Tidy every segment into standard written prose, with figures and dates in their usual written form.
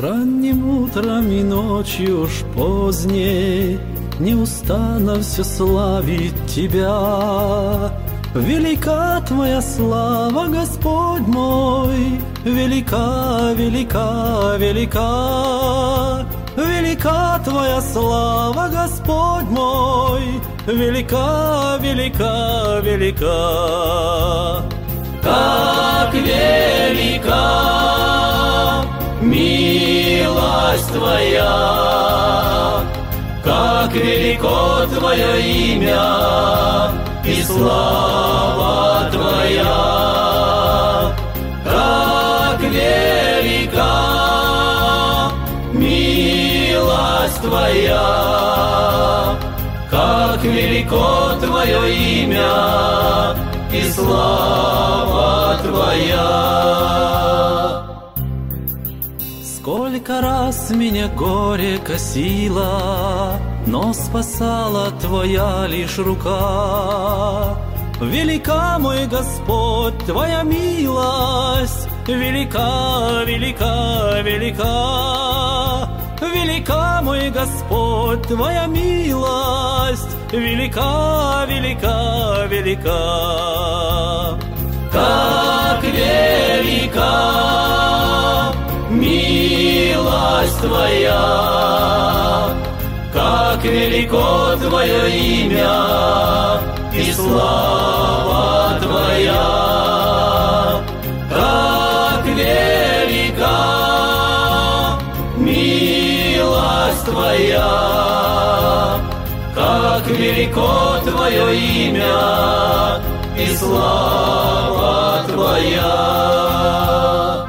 Ранним утром и ночью уж поздней не устану все славить Тебя. Велика Твоя слава, Господь мой, велика, велика, велика. Велика Твоя слава, Господь мой, велика, велика, велика. Как велика милость Твоя, как велико Твое имя и слава Твоя, как велика милость Твоя, как велико Твое имя и слава Твоя. Сколько раз меня горе косило, но спасала Твоя лишь рука. Велика, мой Господь, Твоя милость, велика, велика, велика. Велика, мой Господь, Твоя милость, велика, велика, велика. Как велика милость Твоя, как велико Твое имя и слава Твоя, как велика милость Твоя, как велико Твое имя и слава Твоя.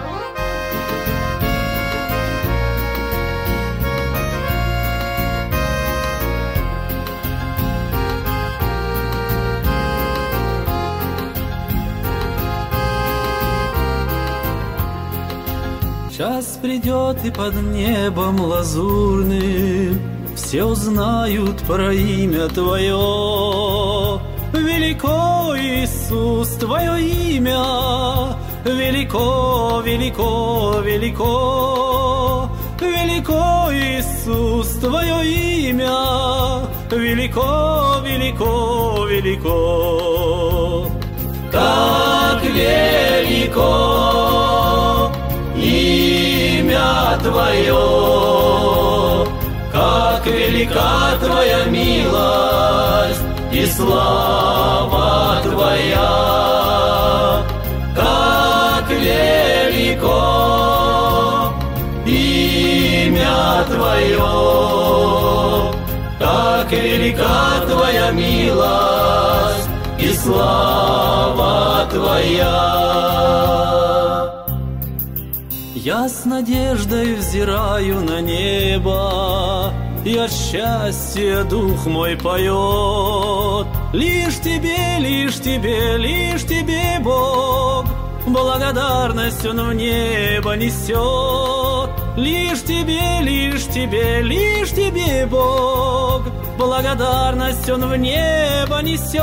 Час придет, и под небом лазурным все узнают про имя Твое. Велико, Иисус, Твое имя, велико, велико, велико. Велико, Иисус, Твое имя, велико, велико, велико. Как велико имя Твое, как велика Твоя милость и слава Твоя, как велико имя Твое, как велика Твоя милость и слава Твоя. Я с надеждой взираю на небо, и от счастья дух мой поет. Лишь Тебе, лишь Тебе, лишь Тебе, Бог, благодарность Он в небо несет. Лишь Тебе, лишь Тебе, лишь Тебе, Бог, благодарность Он в небо несет.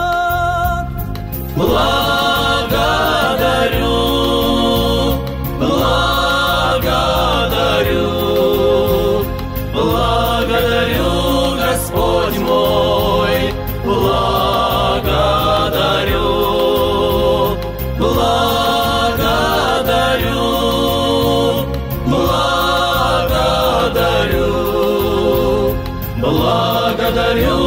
Благодарю, благодарю, благодарю, Господь мой, благодарю, благодарю, благодарю, благодарю.